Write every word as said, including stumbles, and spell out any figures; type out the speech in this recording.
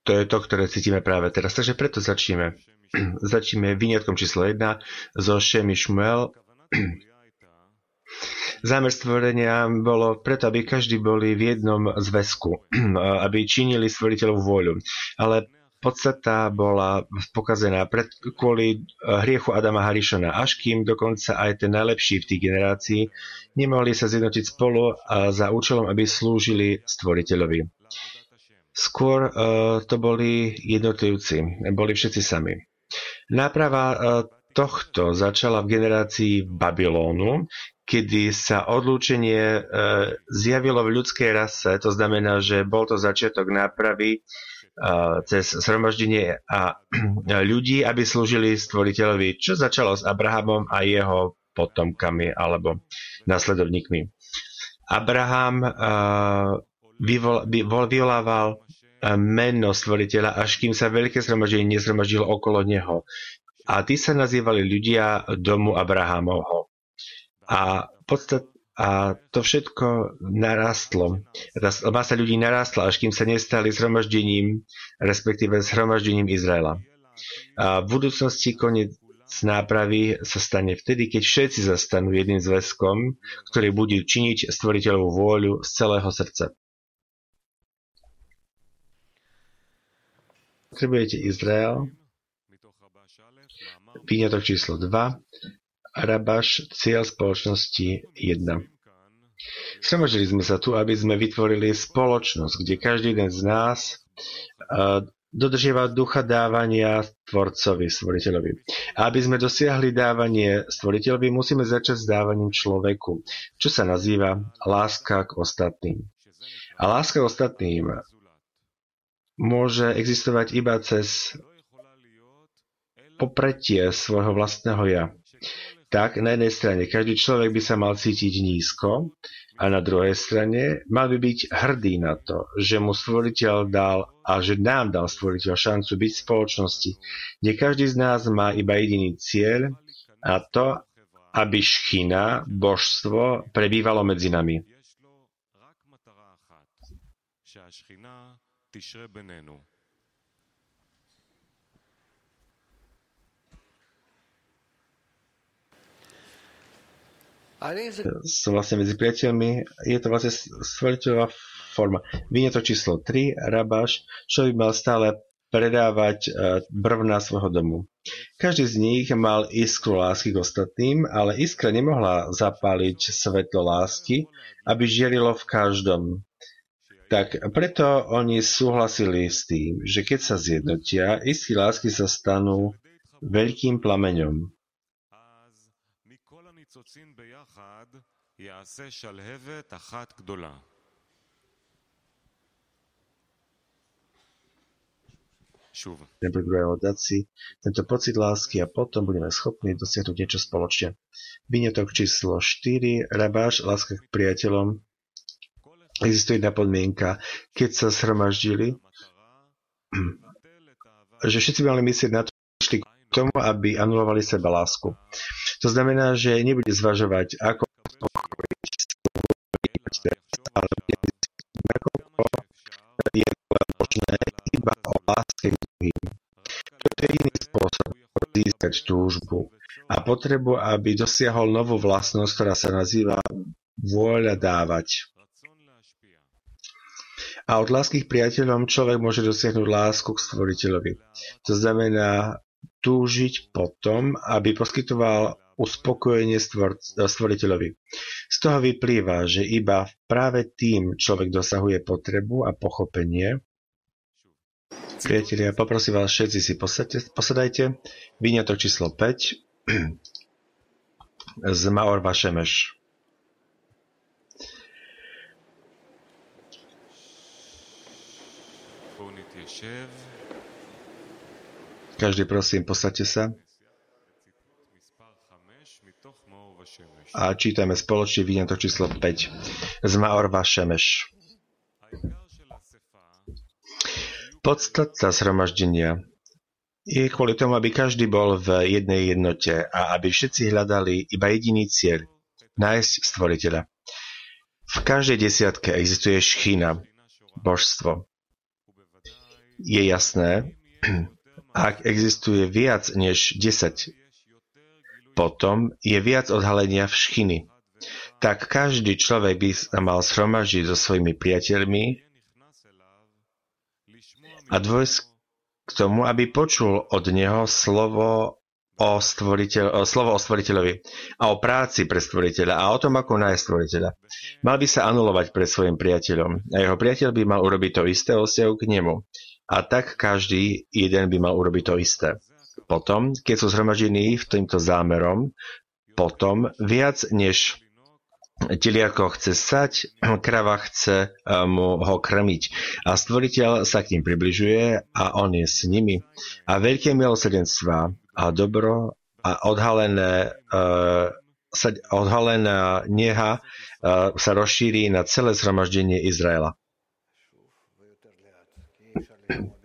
To je to, ktoré cítime práve teraz. Takže preto začneme. Začneme výňatkom číslo jedna zo Šemi Šmuel. Zámer stvorenia bolo preto, aby každý boli v jednom zväzku, aby činili stvoriteľovú vôľu. Ale podstata bola pokazená pred, kvôli hriechu Adama Harishona, až kým dokonca aj ten najlepší v tých generácií nemohli sa zjednotiť spolu a za účelom, aby slúžili stvoriteľovi. Skôr uh, to boli jednotlivci, boli všetci sami. Náprava uh, tohto začala v generácii Babylónu, kedy sa odlúčenie uh, zjavilo v ľudskej rase, to znamená, že bol to začiatok nápravy cez zhromaždenie a ľudí, aby slúžili stvoriteľovi, čo začalo s Abrahamom a jeho potomkami alebo následovníkmi. Abraham vyvol, vyvolával meno stvoriteľa, až kým sa veľké zhromaždenie nezhromaždilo okolo neho. A tí sa nazývali ľudia domu Abrahamovho. A podstat A to všetko narastlo. Masa ľudí narastla, až kým sa nestali zhromaždením, respektíve zhromaždením Izraela. A v budúcnosti koniec nápravy sa stane vtedy, keď všetci zastanú jedným zväzkom, ktorý bude činiť stvoriteľovú vôľu z celého srdca. Potrebujete Izrael. Výňatok číslo dva. Rabaš, cieľ spoločnosti jedna. Zhromaždili sme sa tu, aby sme vytvorili spoločnosť, kde každý jeden z nás uh, dodržiava ducha dávania tvorcovi, stvoriteľovi. A aby sme dosiahli dávanie stvoriteľovi, musíme začať s dávaním človeku, čo sa nazýva láska k ostatným. A láska k ostatným môže existovať iba cez popretie svojho vlastného ja. Tak na jednej strane každý človek by sa mal cítiť nízko a na druhej strane mal by byť hrdý na to, že mu stvoriteľ dal a že nám dal stvoriteľ šancu byť v spoločnosti, kde každý z nás má iba jediný cieľ a to, aby šchina, božstvo, prebývalo medzi nami. Som vlastne medzi priateľmi, je to vlastne stvoriteľová forma. Výňatok číslo tri, Rabaš, čo by mal stále predávať brvná svojho domu. Každý z nich mal iskru lásky k ostatným, ale iskra nemohla zapáliť svetlo lásky, aby žiarilo v každom. Tak preto oni súhlasili s tým, že keď sa zjednotia, iskry lásky sa stanú veľkým plameňom. Nebudeme dať si tento pocit lásky a potom budeme schopní dosiahnuť niečo spoločne. Výňatok číslo štyri, Rabáš, láska k priateľom. Existuje jedna podmienka, keď sa zhromaždili, že všetci mali myslieť na to, že k tomu, aby anulovali seba lásku. To znamená, že nebude zvažovať, ako ale je možné iba o láske k druhým. To je jediný spôsob získať túžbu a potrebu, aby dosiahol novú vlastnosť, ktorá sa nazýva vôľa dávať. A od lásky k priateľom človek môže dosiahnuť lásku k stvoriteľovi. To znamená túžiť potom, aby poskytoval uspokojenie stvor, stvoriteľovi. Z toho vyplýva, že iba práve tým človek dosahuje potrebu a pochopenie. Priatelia, poprosím vás, všetci si posadte, posadajte. Výňatok číslo päť z Maor Vašemeš. Každý, prosím, posaďte sa. A čítame spoločne výňatok číslo päť z Maor Vašemeš. Podstata zhromaždenia je kvôli tomu, aby každý bol v jednej jednote a aby všetci hľadali iba jediný cieľ, nájsť stvoriteľa. V každej desiatke existuje šchína, božstvo. je jasné, ak existuje viac než desať, potom je viac odhalenia v šchyny. Tak každý človek by sa mal shromaždiť so svojimi priateľmi a dôjsť k tomu, aby počul od neho slovo o, stvoriteľ, slovo o stvoriteľovi a o práci pre stvoriteľa a o tom, ako nájsť stvoriteľa. Mal by sa anulovať pred svojim priateľom a jeho priateľ by mal urobiť to isté o vzťahu k nemu. A tak každý jeden by mal urobiť to isté. Potom, keď sú zhromaždení v týmto zámerom, potom viac než teliatko chce sať, krava chce mu ho krmiť. A stvoriteľ sa k ním približuje a on je s nimi. A veľké milosrdenstva a dobro a odhalené, uh, odhalená neha uh, sa rozšíri na celé zhromaždenie Izraela.